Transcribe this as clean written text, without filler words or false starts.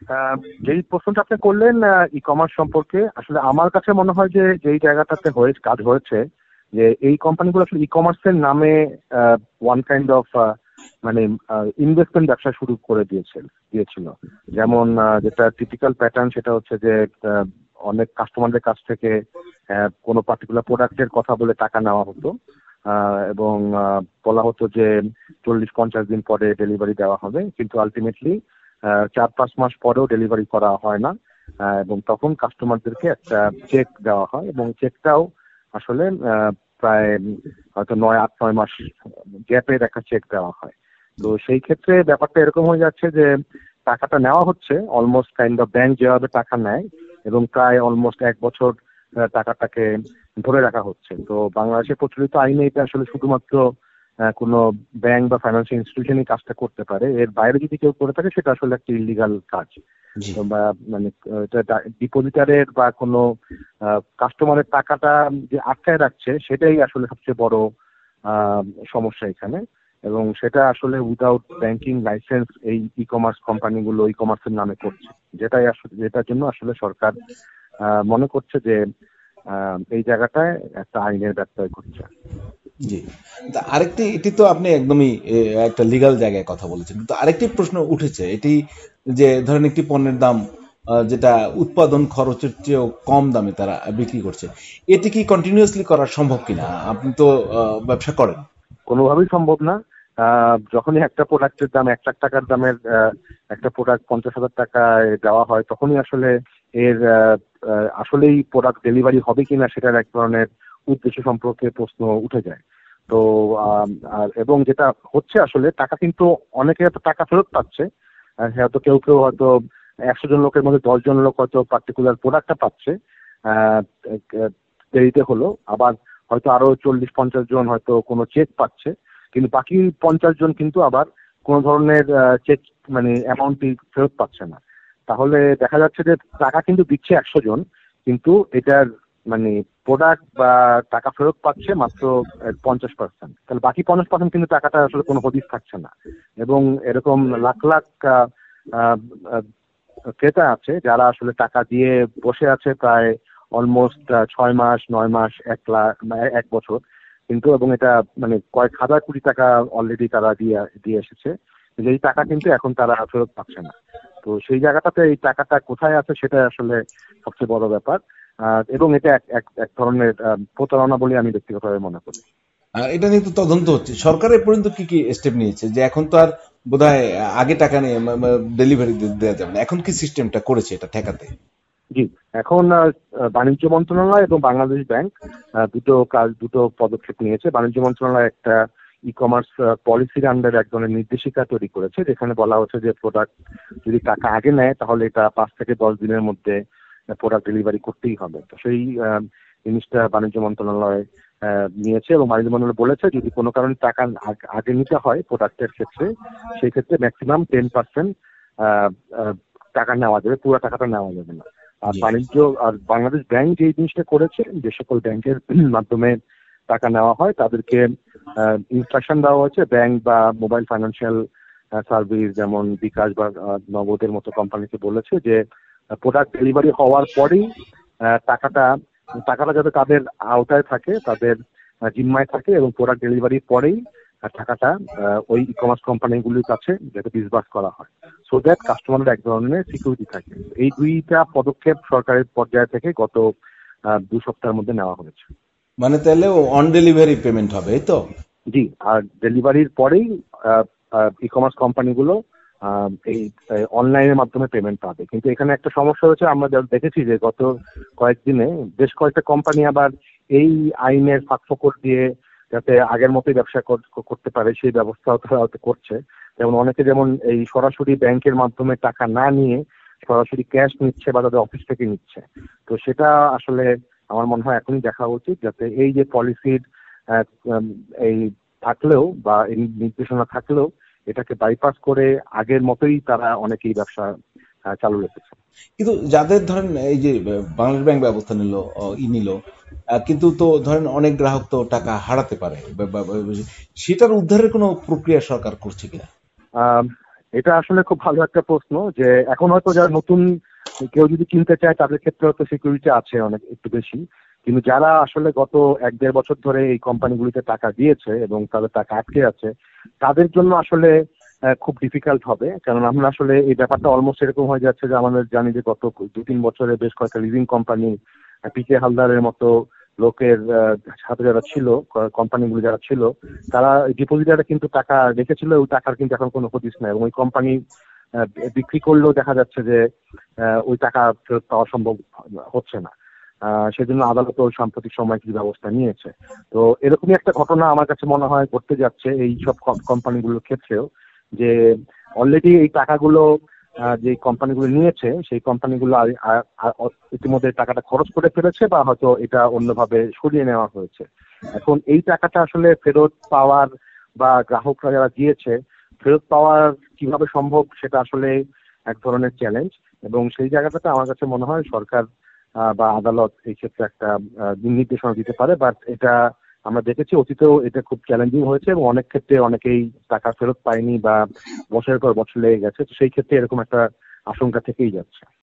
যেই প্রশ্নটা আপনি করলেন ই কমার্স সম্পর্কে, আসলে আমার কাছে মনে হয় যে যেই জায়গাটাতে কাজ হয়েছে, যে এই কোম্পানিগুলো আসলে ই কমার্সের নামে ওয়ান কাইন্ড অফ মানে ইনভেস্টমেন্ট ব্যবসা শুরু করে দিয়েছিল। যেমন যেটা টিপিক্যাল প্যাটার্ন সেটা হচ্ছে যে অনেক কাস্টমারদের কাছ থেকে কোনো পার্টিকুলার প্রোডাক্টের কথা বলে টাকা নেওয়া হতো, এবং বলা হতো যে 40-50 দিন পরে ডেলিভারি দেওয়া হবে, কিন্তু আলটিমেটলি 4-5 মাস পরেও ডেলিভারি করা হয় না। এবং তখন কাস্টমারদেরকে একটা চেক দেওয়া হয়, এবং চেকটাও আসলে প্রায় হয়তো 8-9 মাস গ্যাপের একটা চেক দেওয়া হয়। তো সেই ক্ষেত্রে ব্যাপারটা এরকম হয়ে যাচ্ছে যে টাকাটা নেওয়া হচ্ছে অলমোস্ট কাইন্ড অফ ব্যাংক যেভাবে টাকা নেয়, এবং প্রায় অলমোস্ট 1 বছর টাকাটাকে ধরে রাখা হচ্ছে। তো বাংলাদেশে প্রচলিত আইনে এটা আসলে শুধুমাত্র কোনো ব্যাংক বা ফাইন্যান্সিয়াল ইনস্টিটিউশনই কাজটা করতে পারে। এর বাইরে যদি কেউ করে থাকে সেটা আসলে একটা ইলিগাল কাজ। বা মানে ডিপোজিটারের বা কোনো কাস্টমারের টাকাটা যে আটকায় রাখছে সেটাই আসলে সবচেয়ে বড় সমস্যা এখানে। এবং সেটা আসলে উইদাউট ব্যাংকিং লাইসেন্স এই ই কমার্স কোম্পানিগুলো ই কমার্সের নামে করছে, যেটার জন্য আসলে সরকার মনে করছে যে এই জায়গাটায় একটা আইনের ব্যত্যয় ঘটছে। জি, আরেকটি, এটি তো আপনি একদমই একটা লিগ্যাল জায়গায় কথা বলেছেন, কিন্তু আরেকটি প্রশ্ন উঠেছে, এটি যে ধরেন একটি পণ্যের দাম যেটা উৎপাদন খরচের চেয়েও কম দামে তারা বিক্রি করছে, এটি কি কন্টিনিউয়াসলি করা সম্ভব কিনা? আপনি তো ব্যবসা করেন। কোনোভাবেই সম্ভব না। যখনই একটা প্রোডাক্টের দাম 1 লাখ টাকার দামের একটা প্রোডাক্ট 50,000 টাকায় দেওয়া হয়, তখনই আসলে এর আসলেই প্রোডাক্ট ডেলিভারি হবে কিনা সেটার এক ধরনের উদ্দেশ্য সম্পর্কে প্রশ্ন উঠে যায়। তো এবং যেটা হচ্ছে আসলে টাকা কিন্তু অনেকে হয়তো টাকা ফেরত পাচ্ছে, হয়তো কেউ কেউ হয়তো 100 জন লোকের মধ্যে 10 জন লোক হয়তো পার্টিকুলার প্রোডাক্টটা পাচ্ছে দেরিতে হলো, আবার হয়তো আরো 40-50 জন হয়তো কোনো চেক পাচ্ছে, কিন্তু বাকি 50 জন কিন্তু আবার কোনো ধরনের চেক মানে অ্যামাউন্টই ফেরত পাচ্ছে না। তাহলে দেখা যাচ্ছে যে টাকা কিন্তু দিচ্ছে 100 জন, কিন্তু এটার মানে প্রোডাক্ট বা টাকা ফেরত পাচ্ছে মাত্র 50%। তাহলে বাকি 50% কিন্তু টাকাটা আসলে কোনো হদিস থাকছে না। এবং এরকম লাখ লাখ আহ, আহ, ক্রেতা আছে যারা আসলে টাকা দিয়ে বসে আছে প্রায় অলমোস্ট 6 মাস, 9 মাস, 1 লাখ, 1 বছর, কিন্তু এবং এটা মানে কয়েক হাজার কোটি টাকা অলরেডি তারা দিয়ে এসেছে, কিন্তু এই টাকা কিন্তু এখন তারা ফেরত পাচ্ছে না। তো সেই জায়গাটাতে এই টাকাটা কোথায় আছে সেটা আসলে সবচেয়ে বড় ব্যাপার। এবং এটা এক এক এক ধরনের প্রতারণা বলে আমি ব্যক্তিগতভাবে মনে করি। এটা নিয়ে তো তদন্ত হচ্ছে, সরকার এ পর্যন্ত কি কি স্টেপ নিয়েছে? যে এখন তো আর বোধহয় আগে টাকা নিয়ে ডেলিভারি দেওয়া যাবে না, এখন কি সিস্টেমটা করেছে এটা ঠেকাতে? জি, এখন বাণিজ্য মন্ত্রণালয় এবং বাংলাদেশ ব্যাংক দুটো পদক্ষেপ নিয়েছে। বাণিজ্য মন্ত্রণালয় একটা ই কমার্স পলিসির আন্ডারে এক ধরনের নির্দেশিকা তৈরি করেছে, যেখানে বলা হচ্ছে যে প্রোডাক্ট যদি টাকা আগে নেয় তাহলে এটা 5 থেকে 10 দিনের মধ্যে প্রোডাক্ট ডেলিভারি করতেই হবে। তো সেই জিনিসটা বাণিজ্য মন্ত্রণালয় নিয়েছে, এবং বাণিজ্য মন্ত্রণালয় বলেছে যদি কোনো কারণে টাকা আগে নিতে হয় প্রোডাক্টের ক্ষেত্রে, সেই ক্ষেত্রে ম্যাক্সিমাম 10% টাকা নেওয়া যাবে, পুরো টাকাটা নেওয়া যাবে না। আর বাংলাদেশ ব্যাংক যে জিনিসটা করেছে, যে সকল ব্যাংকের মাধ্যমে টাকা নেওয়া হয় তাদেরকে ইনস্ট্রাকশন দেওয়া হয়েছে, ব্যাংক বা মোবাইল ফাইন্যান্সিয়াল সার্ভিস যেমন বিকাশ বা নগদের মতো কোম্পানিকে বলেছে যে প্রোডাক্ট ডেলিভারি হওয়ার পরেই টাকাটা টাকাটা যাতে তাদের আওতায় থাকে, তাদের জিম্মায় থাকে, এবং প্রোডাক্ট ডেলিভারির পরেই টাকাটা ওই ই কমার্স কোম্পানিগুলির কাছে যাতে ডিসবার্স করা হয়, সো দ্যাট কাস্টমারের এক ধরনের সিকিউরিটি থাকে। এই দুইটা পদক্ষেপ সরকারের পর্যায় থেকে গত 2 সপ্তাহের মধ্যে নেওয়া হয়েছে। মানে তাহলে অন ডেলিভারি পেমেন্ট হবে, এই তো? জি, আর ডেলিভারির পরেই ই কমার্স কোম্পানিগুলো এই অনলাইনের মাধ্যমে পেমেন্ট পাবে। কিন্তু এখানে একটা সমস্যা হচ্ছে, আমরা দেখেছি যে গত কয়েকদিনে বেশ কয়েকটা কোম্পানি আবার এই আইনের ফাঁকফোকর দিয়ে যাতে আগের মতোই ব্যবসা করতে পারে সেই ব্যবস্থাও তারা হয়তো করছে। যেমন অনেকে যেমন এই সরাসরি ব্যাংকের মাধ্যমে টাকা না নিয়ে সরাসরি ক্যাশ নিচ্ছে বা তাদের অফিস থেকে নিচ্ছে। তো সেটা আসলে আমার মনে হয় এখনই দেখা উচিত, যাতে এই যে পলিসির এই থাকলেও বা এই নির্দেশনা থাকলেও এটাকে বাইপাস করে আগের মতোই তারা অনেকেই ব্যবসা চালু রেখেছে। কিন্তু যাদের ধরেন এই যে বাংলাদেশ ব্যাংক ব্যবস্থা নিল, নিল, কিন্তু তো ধরেন অনেক গ্রাহক তো টাকা হারাতে পারে, সেটার উদ্ধারের কোনো প্রক্রিয়া সরকার করছে কিনা? এটা আসলে খুব ভালো একটা প্রশ্ন, যে এখন হয়তো যারা নতুন কেউ যদি কিনতে চায় তাদের ক্ষেত্রে হয়তো সিকিউরিটি আছে অনেক একটু বেশি, কিন্তু যারা আসলে গত 1-1.5 বছর ধরে এই কোম্পানিগুলিতে টাকা দিয়েছে এবং তাদের টাকা আটকে আছে, তাদের জন্য আসলে খুব ডিফিকাল্ট হবে। কারণ আমরা আসলে এই ব্যাপারটা অলমোস্ট এরকম হয়ে যাচ্ছে যে আমাদের জানি যে গত 2-3 বছরে বেশ কয়েকটা লিজিং কোম্পানি, পিকে হালদারের মতো লোকের সাথে যারা ছিল, কোম্পানিগুলো যারা ছিল, তারা ডিপোজিটারে কিন্তু টাকা রেখেছিল, ওই টাকার কিন্তু এখন কোনো হদিস নাই, এবং ওই কোম্পানি বিক্রি করলেও দেখা যাচ্ছে যে ওই টাকা ফেরত পাওয়া সম্ভব হচ্ছে না। সেজন্য আদালত ওই সাম্প্রতিক সময় কিছু ব্যবস্থা নিয়েছে। তো এরকমই একটা ঘটনা আমার কাছে মনে হয় ঘটতে যাচ্ছে এই সব কোম্পানিগুলোর ক্ষেত্রেও, যে অলরেডি এই টাকাগুলো যে কোম্পানিগুলো নিয়েছে সেই কোম্পানিগুলো ইতিমধ্যে টাকাটা খরচ করে ফেলেছে, বা হয়তো এটা অন্যভাবে সরিয়ে নেওয়া হয়েছে। এখন এই টাকাটা আসলে ফেরত পাওয়ার বা গ্রাহকরা যারা দিয়েছে ফেরত পাওয়ার কিভাবে সম্ভব, সেটা আসলে এক ধরনের চ্যালেঞ্জ। এবং সেই জায়গাটাতে আমার কাছে মনে হয় সরকার বা আদালত এই ক্ষেত্রে একটা নির্দেশনা দিতে পারে। বাট এটা আমরা দেখেছি অতীতেও এটা খুব চ্যালেঞ্জিং হয়েছে, এবং অনেক ক্ষেত্রে অনেকেই টাকা ফেরত পায়নি বা বছরের পর বছর লেগে গেছে। তো সেই ক্ষেত্রে এরকম একটা আশঙ্কা থেকেই যাচ্ছে।